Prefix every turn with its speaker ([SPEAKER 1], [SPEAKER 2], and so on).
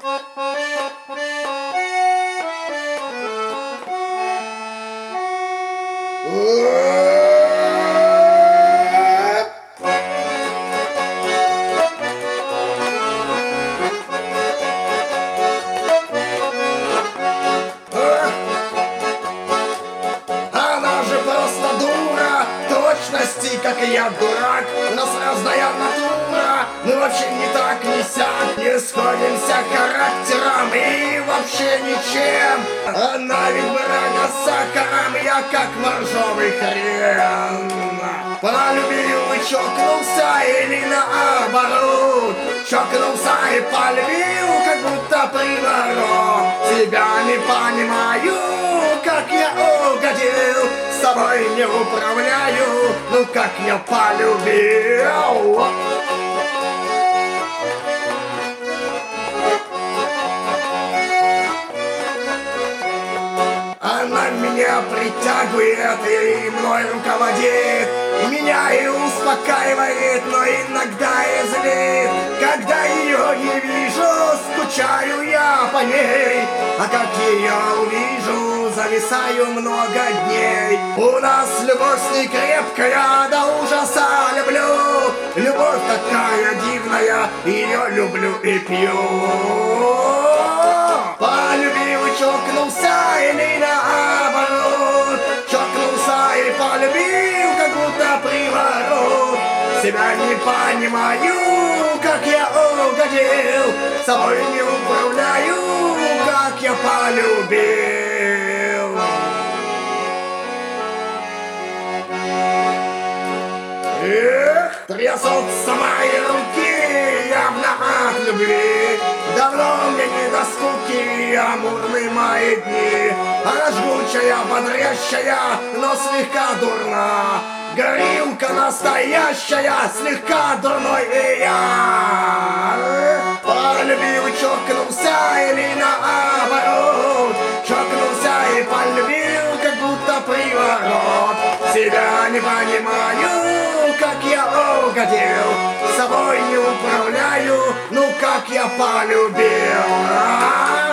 [SPEAKER 1] Она же просто дура, точности, как и я, дурак. У нас разная натура, мы вообще не так, не сяк. Не сходимся характером и вообще ничем. Она ведь брага с сахаром, я как моржовый хрен. Полюбил и чокнулся или наоборот. Чокнулся и полюбил, как будто приворот. Тебя не понимаю, как я угодил. С тобой не управляю, ну как я полюбил. Она меня притягивает и мной руководит, меня и успокаивает, но иногда и злит. Когда ее не вижу, скучаю я по ней, а как ее увижу, зависаю много дней. У нас любовь с ней крепкая, до ужаса люблю. Любовь такая дивная, ее люблю и пью. Полюбил и чокнулся или наоборот. Чокнулся и полюбил, как будто приворот. Себя не понимаю, как я угодил. Собой не управляю, как я полюбил. Эх, трясутся мои руки, явно от любви. Давно мне не до скуки, амурны мои дни. Она жгучая, бодрящая, но слегка дурна. Горилка настоящая, слегка дурной и я. Полюбил и чокнулся или наоборот. Чокнулся и полюбил, как будто приворот. Себя не понимаю, как я угодил. Собой не управляю, ну как я полюбил.